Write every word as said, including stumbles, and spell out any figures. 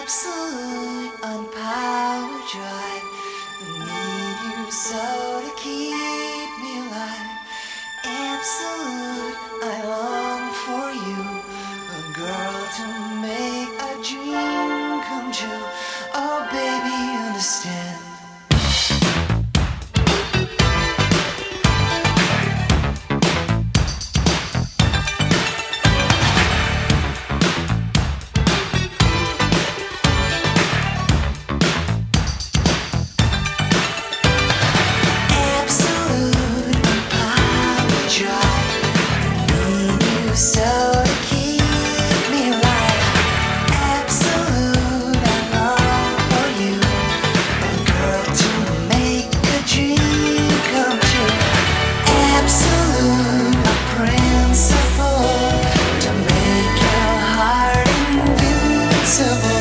absolute on power drive. I need you so to keep me alive. Absolute, I long for you, a girl to make a dream come true. Oh baby, understand. So to keep me alive, absolute, I long for you, a girl to make a dream come true. Absolute, a principle to make your heart invincible.